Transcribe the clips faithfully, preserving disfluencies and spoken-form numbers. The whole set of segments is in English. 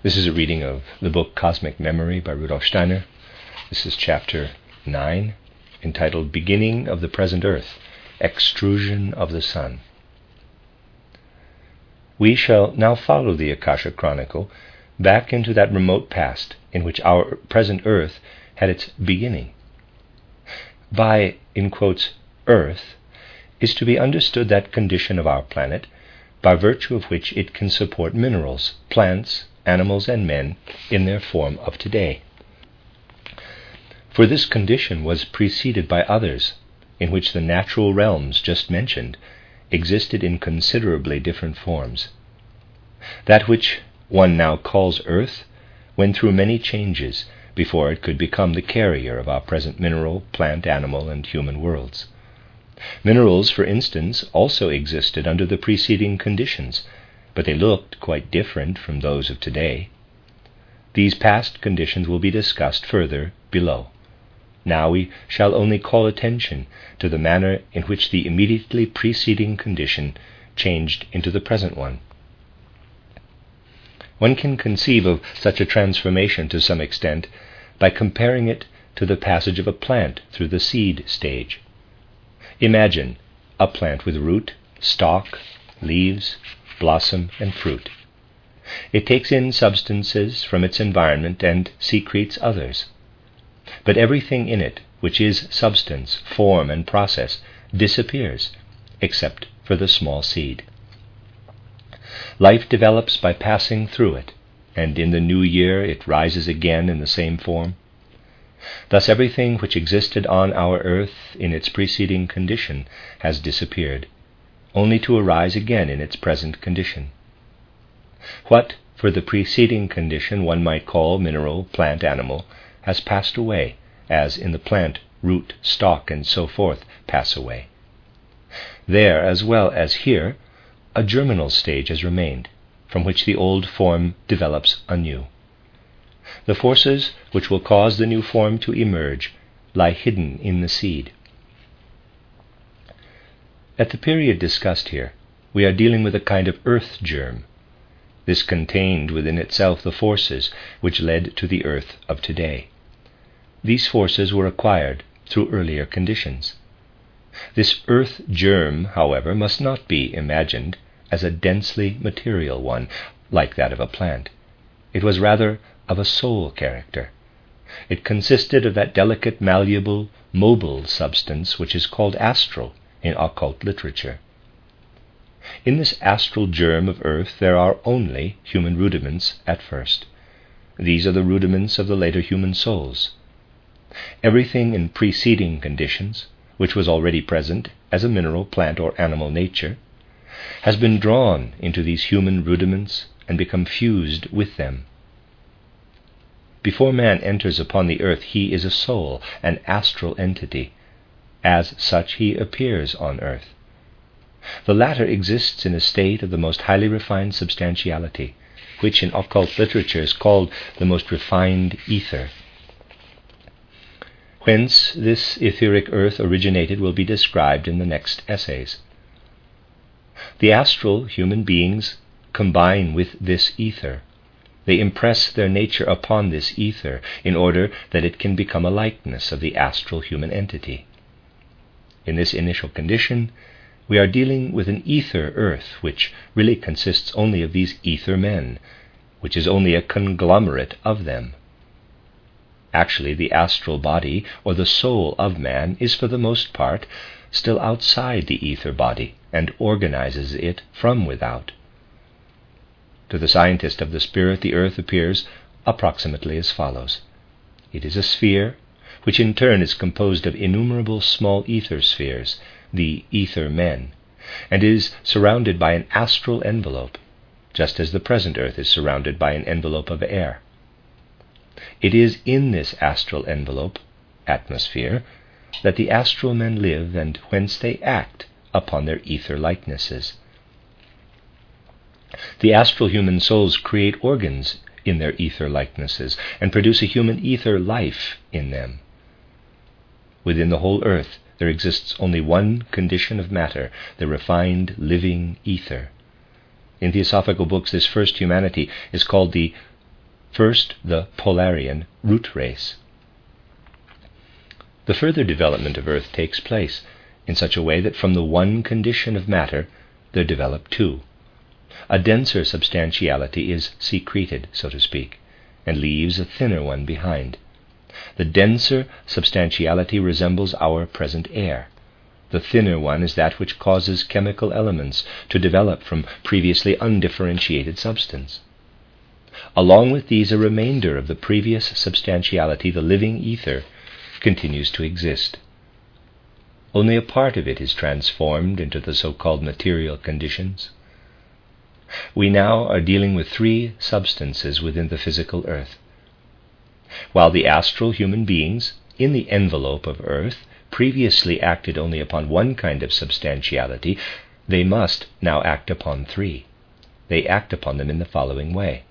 This is a reading of the book Cosmic Memory by Rudolf Steiner. This is chapter nine, entitled Beginning of the Present Earth, Extrusion of the Sun. We shall now follow the Akasha Chronicle back into that remote past in which our present Earth had its beginning. By, in quotes, Earth, is to be understood that condition of our planet by virtue of which it can support minerals, plants, animals, and men in their form of today. For this condition was preceded by others, in which the natural realms just mentioned existed in considerably different forms. That which one now calls Earth went through many changes before it could become the carrier of our present mineral, plant, animal, and human worlds. Minerals, for instance, also existed under the preceding conditions, but they looked quite different from those of today. These past conditions will be discussed further below. Now we shall only call attention to the manner in which the immediately preceding condition changed into the present one. One can conceive of such a transformation to some extent by comparing it to the passage of a plant through the seed stage. Imagine a plant with root, stalk, leaves, blossom, and fruit. It takes in substances from its environment and secretes others. But everything in it, which is substance, form, and process, disappears, except for the small seed. Life develops by passing through it, and in the new year it rises again in the same form. Thus everything which existed on our earth in its preceding condition has disappeared, only to arise again in its present condition. What, for the preceding condition, one might call mineral, plant, animal, has passed away, as in the plant root, stalk, and so forth pass away. There, as well as here, a germinal stage has remained, from which the old form develops anew. The forces which will cause the new form to emerge lie hidden in the seed. At the period discussed here, we are dealing with a kind of earth germ. This contained within itself the forces which led to the earth of today. These forces were acquired through earlier conditions. This earth germ, however, must not be imagined as a densely material one, like that of a plant. It was rather of a soul character. It consisted of that delicate, malleable, mobile substance which is called astral in occult literature. In this astral germ of earth there are only human rudiments at first. These are the rudiments of the later human souls. Everything in preceding conditions, which was already present as a mineral, plant, or animal nature, has been drawn into these human rudiments and become fused with them. Before man enters upon the earth, he is a soul, an astral entity. As such, he appears on earth. The latter exists in a state of the most highly refined substantiality, which in occult literature is called the most refined ether. Whence this etheric earth originated will be described in the next essays. The astral human beings combine with this ether. They impress their nature upon this ether in order that it can become a likeness of the astral human entity. In this initial condition, we are dealing with an ether earth, which really consists only of these ether men, which is only a conglomerate of them. Actually, the astral body, or the soul of man, is for the most part still outside the ether body and organizes it from without. To the scientist of the spirit, the earth appears approximately as follows. It is a sphere, which in turn is composed of innumerable small ether spheres, the ether men, and is surrounded by an astral envelope, just as the present earth is surrounded by an envelope of air. It is in this astral envelope, atmosphere, that the astral men live and whence they act upon their ether likenesses. The astral human souls create organs in their ether likenesses and produce a human ether life in them. Within the whole earth there exists only one condition of matter, the refined living ether. In Theosophical books, this first humanity is called the First, the Polarian root race. The further development of Earth takes place in such a way that from the one condition of matter there develop two. A denser substantiality is secreted, so to speak, and leaves a thinner one behind. The denser substantiality resembles our present air. The thinner one is that which causes chemical elements to develop from previously undifferentiated substance. Along with these, a remainder of the previous substantiality, the living ether, continues to exist. Only a part of it is transformed into the so-called material conditions. We now are dealing with three substances within the physical earth. While the astral human beings, in the envelope of Earth, previously acted only upon one kind of substantiality, they must now act upon three. They act upon them in the following way.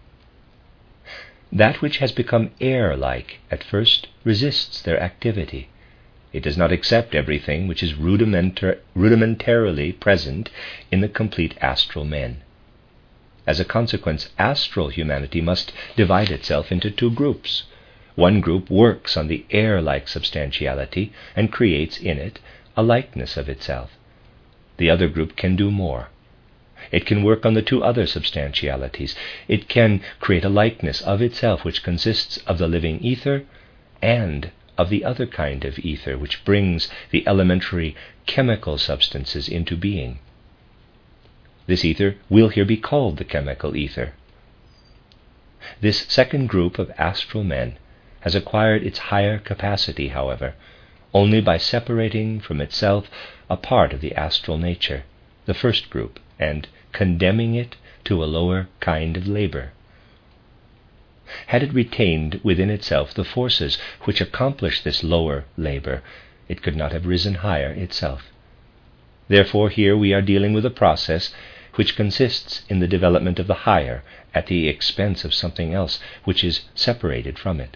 That which has become air-like at first resists their activity. It does not accept everything which is rudimentar- rudimentarily present in the complete astral men. As a consequence, astral humanity must divide itself into two groups. One group works on the air-like substantiality and creates in it a likeness of itself. The other group can do more. It can work on the two other substantialities. It can create a likeness of itself which consists of the living ether and of the other kind of ether which brings the elementary chemical substances into being. This ether will here be called the chemical ether. This second group of astral men has acquired its higher capacity, however, only by separating from itself a part of the astral nature, the first group, and condemning it to a lower kind of labor. Had it retained within itself the forces which accomplish this lower labor, it could not have risen higher itself. Therefore, here we are dealing with a process which consists in the development of the higher at the expense of something else which is separated from it.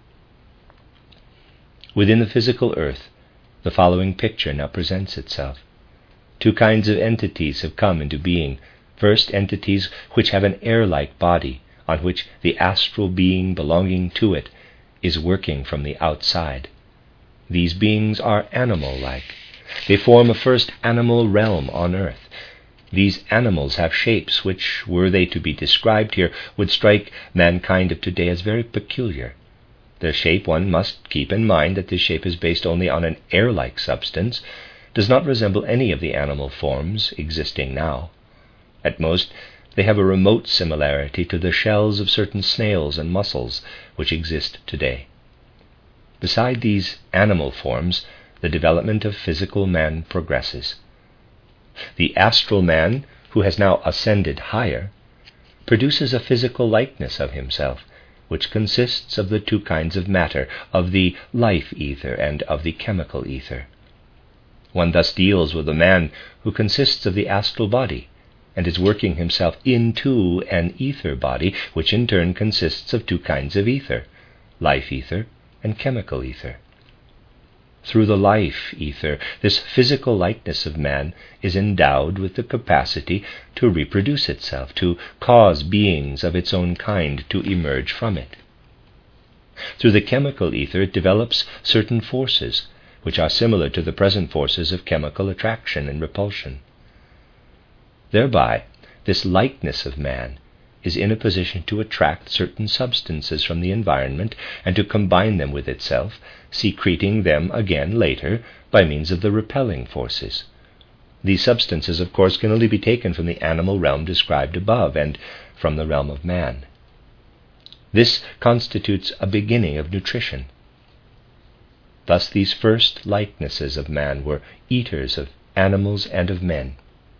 Within the physical earth, the following picture now presents itself. Two kinds of entities have come into being. First, entities which have an air-like body, on which the astral being belonging to it is working from the outside. These beings are animal-like. They form a first animal realm on earth. These animals have shapes which, were they to be described here, would strike mankind of today as very peculiar. Their shape, one must keep in mind that this shape is based only on an air-like substance, does not resemble any of the animal forms existing now. At most, they have a remote similarity to the shells of certain snails and mussels which exist today. Beside these animal forms, the development of physical man progresses. The astral man, who has now ascended higher, produces a physical likeness of himself, which consists of the two kinds of matter, of the life ether and of the chemical ether. One thus deals with a man who consists of the astral body, and is working himself into an ether body, which in turn consists of two kinds of ether, life ether and chemical ether. Through the life ether, this physical likeness of man is endowed with the capacity to reproduce itself, to cause beings of its own kind to emerge from it. Through the chemical ether, it develops certain forces, which are similar to the present forces of chemical attraction and repulsion. Thereby, this likeness of man is in a position to attract certain substances from the environment and to combine them with itself, secreting them again later by means of the repelling forces. These substances, of course, can only be taken from the animal realm described above and from the realm of man. This constitutes a beginning of nutrition. Thus these first likenesses of man were eaters of animals and of men.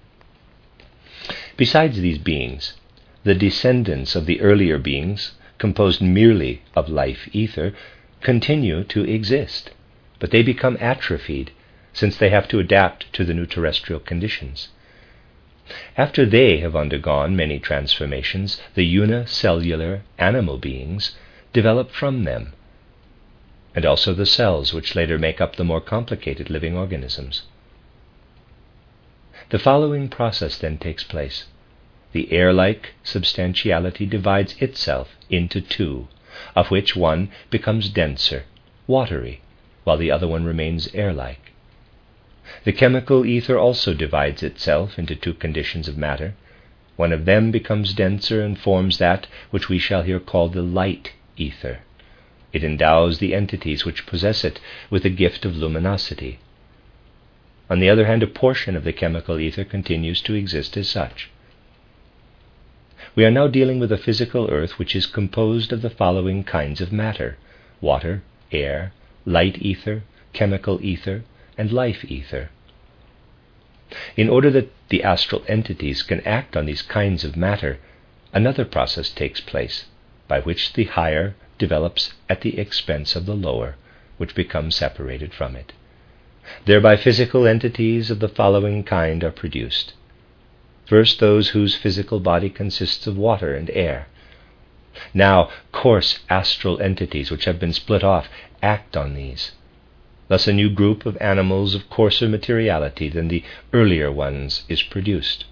Besides these beings, the descendants of the earlier beings, composed merely of life ether, continue to exist, but they become atrophied, since they have to adapt to the new terrestrial conditions. After they have undergone many transformations, the unicellular animal beings develop from them, and also the cells which later make up the more complicated living organisms. The following process then takes place. the air-like substantiality divides itself into two, of which one becomes denser, watery, while the other one remains air-like. The chemical ether also divides itself into two conditions of matter. One of them becomes denser and forms that which we shall here call the light ether. It endows the entities which possess it with the gift of luminosity. On the other hand, a portion of the chemical ether continues to exist as such. We are now dealing with a physical earth which is composed of the following kinds of matter: water, air, light ether, chemical ether, and life ether. In order that the astral entities can act on these kinds of matter, another process takes place, by which the higher develops at the expense of the lower, which becomes separated from it. Thereby physical entities of the following kind are produced. First, those whose physical body consists of water and air. Now, coarse astral entities which have been split off act on these. Thus a new group of animals of coarser materiality than the earlier ones is produced.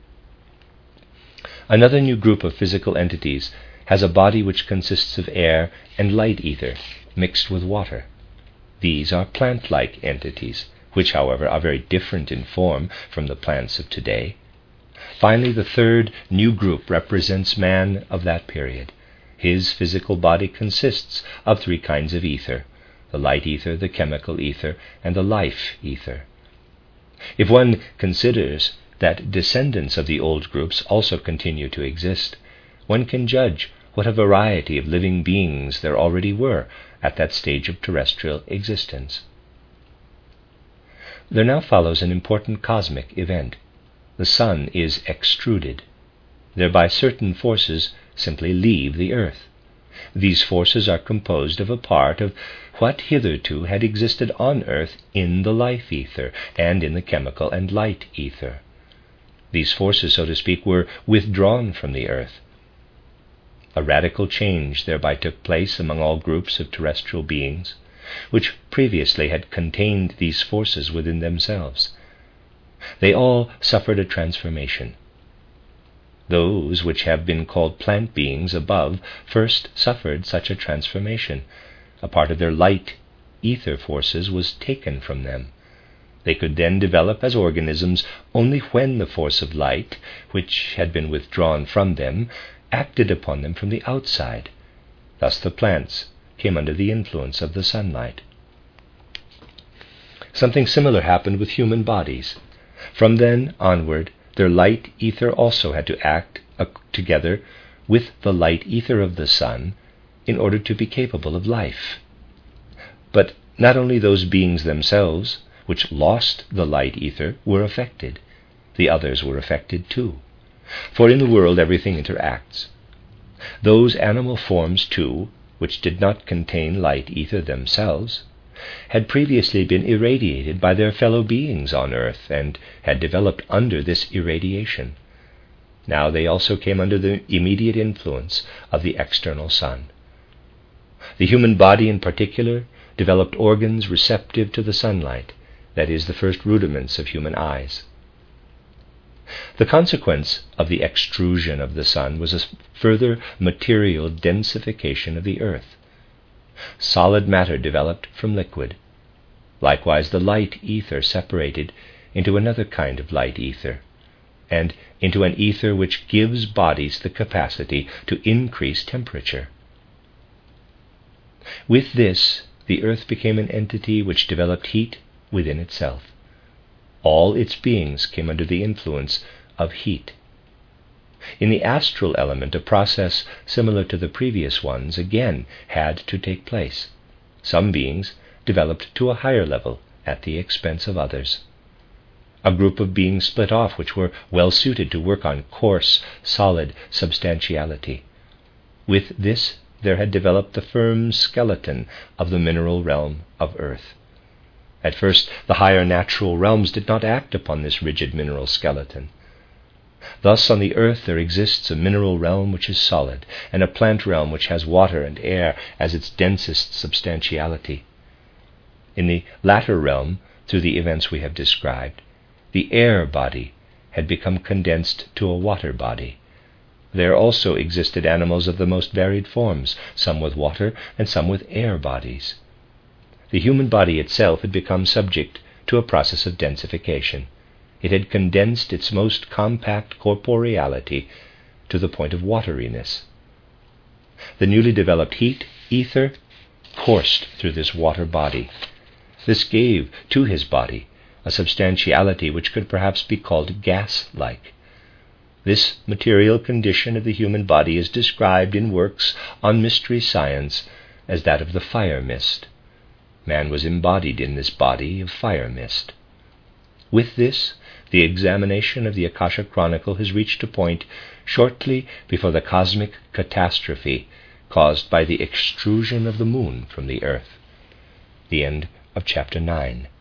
Another new group of physical entities has a body which consists of air and light ether mixed with water. These are plant-like entities, which, however, are very different in form from the plants of today. Finally, the third new group represents man of that period. His physical body consists of three kinds of ether: the light ether, the chemical ether, and the life ether. If one considers that descendants of the old groups also continue to exist, one can judge what a variety of living beings there already were at that stage of terrestrial existence. There now follows an important cosmic event. The sun is extruded. Thereby certain forces simply leave the earth. These forces are composed of a part of what hitherto had existed on earth in the life ether and in the chemical and light ether. These forces, so to speak, were withdrawn from the earth. A radical change thereby took place among all groups of terrestrial beings, which previously had contained these forces within themselves. They all suffered a transformation. Those which have been called plant beings above first suffered such a transformation. A part of their light ether forces was taken from them. They could then develop as organisms only when the force of light, which had been withdrawn from them, acted upon them from the outside. Thus the plants came under the influence of the sunlight. Something similar happened with human bodies. From then onward, their light ether also had to act uh, together with the light ether of the sun in order to be capable of life. But not only those beings themselves, which lost the light ether, were affected. The others were affected too. For in the world everything interacts. Those animal forms, too, which did not contain light ether themselves, had previously been irradiated by their fellow beings on earth and had developed under this irradiation. Now they also came under the immediate influence of the external sun. The human body in particular developed organs receptive to the sunlight, that is, the first rudiments of human eyes. The consequence of the extrusion of the sun was a further material densification of the earth. Solid matter developed from liquid. Likewise the light ether separated into another kind of light ether, and into an ether which gives bodies the capacity to increase temperature. With this, the earth became an entity which developed heat within itself. All its beings came under the influence of heat. In the astral element, a process similar to the previous ones again had to take place. Some beings developed to a higher level at the expense of others. A group of beings split off which were well suited to work on coarse, solid substantiality. With this there had developed the firm skeleton of the mineral realm of earth. At first, the higher natural realms did not act upon this rigid mineral skeleton. Thus, on the earth there exists a mineral realm which is solid, and a plant realm which has water and air as its densest substantiality. In the latter realm, through the events we have described, the air body had become condensed to a water body. There also existed animals of the most varied forms, some with water and some with air bodies. The human body itself had become subject to a process of densification. It had condensed its most compact corporeality to the point of wateriness. The newly developed heat, ether, coursed through this water body. This gave to his body a substantiality which could perhaps be called gas-like. This material condition of the human body is described in works on mystery science as that of the fire mist. Man was embodied in this body of fire mist. With this, the examination of the Akasha Chronicle has reached a point shortly before the cosmic catastrophe caused by the extrusion of the moon from the earth. The end of chapter nine.